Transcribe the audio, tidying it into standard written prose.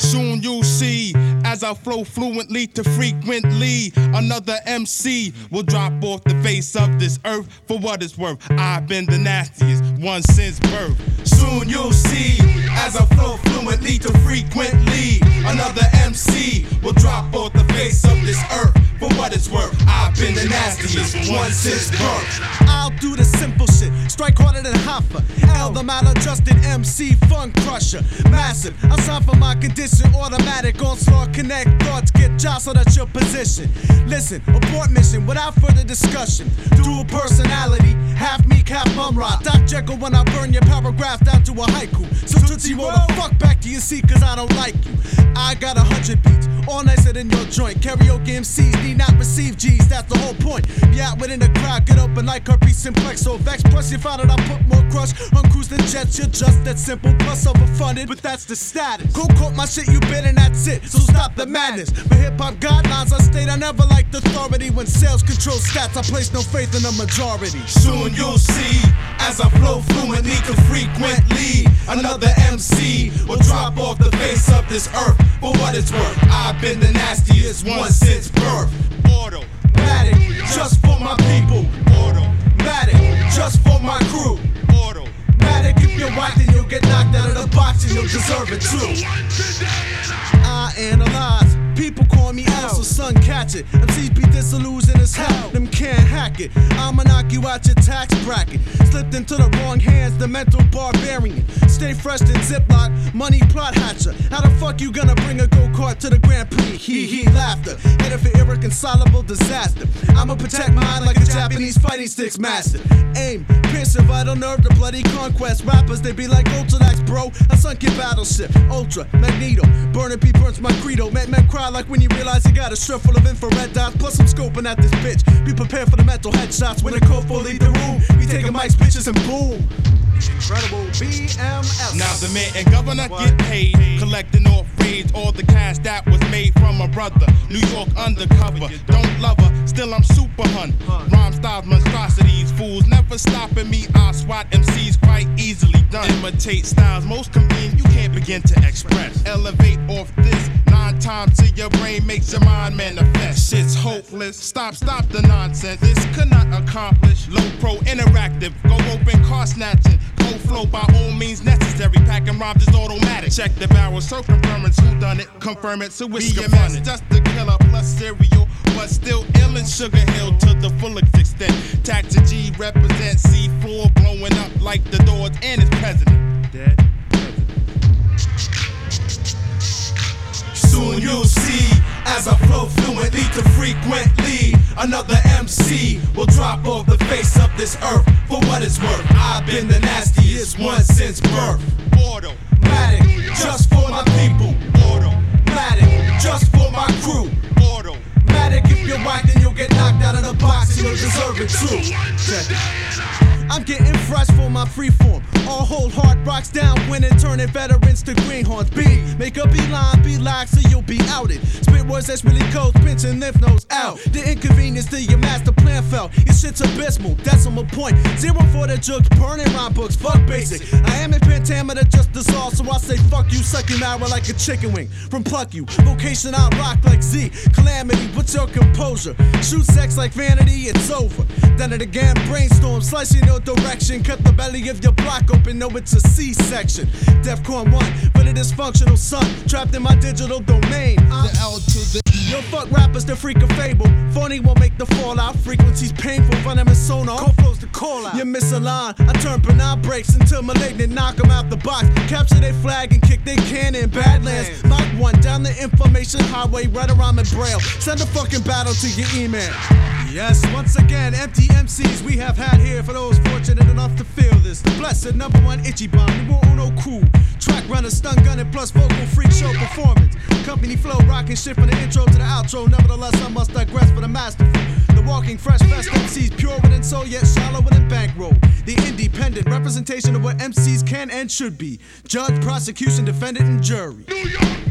Soon you'll see, as I flow fluently to frequently, another MC will drop off the face of this earth. For what it's worth, I've been the nastiest one since birth. Soon you'll see, as I flow fluently to frequently, another MC will drop off the face of this earth. For what it's worth, I've been the nastiest one since birth. I'll do the simple shit, strike harder than Hoffa. L, the maladjusted MC, funk crusher. Massive, I sign for my condition, automatic onslaught, connect thoughts, get jostled at your position. Listen, abort mission without further discussion. Dual personality, half meek, half bum rock. Doc Jekyll when I burn your paragraph down to a haiku. So Tootsie roll the fuck back to your seat cause I don't like you. I got 100 beats, all nicer than your joint. Karaoke MCs need not receive G's, that's the whole point. Be out within the crowd, get open like herpes simplex. So vex, plus you found out I put more crush on cruising jets. You're just that simple, plus overfunded, but that's the status. Go quote my shit, you bid and that's it, so stop the madness. For hip-hop guidelines I state I never liked authority. When sales control stats, I place no faith in the majority. Soon you'll see, as I flow fluently to frequently, another MC will drop off the face of this earth. For what it's worth, I've been the nastiest one since birth. Automatic, just for my people. Automatic, just for my crew. Automatic, if you're white then you'll get knocked out of the box and you'll deserve it too. I analyze, people call me L, so son catch it. MCs be disillusioned as hell, them can't hack it. I'ma knock you out your tax bracket. Slipped into the wrong hands, the mental barbarian. Stay fresh in Ziploc, money plot hatcher. How the fuck you gonna bring a go-kart to the Grand Prix? Hee laughter, headed for irreconcilable disaster. I'ma protect mine like a Japanese fighting sticks master. Aim, pierce your vital nerve to bloody conquest. Rappers, they be like Ultralax, bro. A sunken battleship, Ultra, Magneto. Burning P burns my credo. Make men cry like when you realize you got a strip full of infrared dots. Plus I'm scoping at this bitch. Be prepared for the mental headshots when the code full leave the room. We taking mics, bitches, and boom. Incredible BMS. Now the mayor and governor get paid, collecting off raids all the cash that was made from a brother. New York undercover, don't love her, still I'm super hun. Rhyme styles, monstrosities, fools never stopping me. I swat MCs quite easily done. Imitate styles most convenient, you can't begin to express. Elevate off this 9 times till your brain makes your mind manifest. Shit's hopeless, stop the nonsense. This could not accomplish. Low pro interactive, go open car snatching. Cold flow by all means necessary. Packing rhymes is automatic. Check the barrel, so confirming who done it. Confirm it, so it's BMS, just a killer plus serial, but still ill in Sugar Hill to the fullest extent. Taxa G represents C4 blowing up like the Doors and its president. Dead president. Soon you'll see, as I flow fluently to frequently, another MC will drop off the face of this earth. For what it's worth, I've been the nastiest one since birth. Automatic, just for my people. Automatic, just for my crew. Automatic, if you're white then you'll get knocked out of the box and you'll deserve it too. I'm getting fresh for my freeform. All hold hard rocks down, winning, turning veterans to greenhorns. B, make a beeline, be like so you'll be outed. Spit words that's really cold, pinching lymph nodes out. The inconvenience to your master plan fell. Your shit's abysmal, decimal point. 0 for the jokes, burning rhyme books, fuck basic. I am in pentameter just dissolved, so I say fuck you, suck your marrow like a chicken wing. From pluck you, vocation I rock like Z. Calamity, what's your composure? Shoot sex like vanity, it's over. Done it again, brainstorm, slicing your direction. Cut the belly of your block open, know it's a C-section. Defcon 1, but a dysfunctional son. Trapped in my digital domain. The L to the E. Yo, fuck rappers, they're freak of fable. Phony won't make the fallout. Frequencies painful, run them in sonar. Cold flows the call out. You miss a line, I turn banana breaks until malignant. Knock them out the box. Capture they flag and kick they cannon. Badlands, Mach 1 down the information highway. Right around in Braille. Send a fucking battle to your email. Yes, once again, empty MCs we have had here for those fortunate enough to feel this. The blessed #1 Ichiban, Numero Uno cool. Track runner, stun gunning, plus vocal freak show performance. Company flow, rocking shit from the intro to the outro. Nevertheless, I must digress for the masterful. The walking fresh fest MCs, purer than soul, yet shallower than bankroll. The independent representation of what MCs can and should be. Judge, prosecution, defendant, and jury. New York.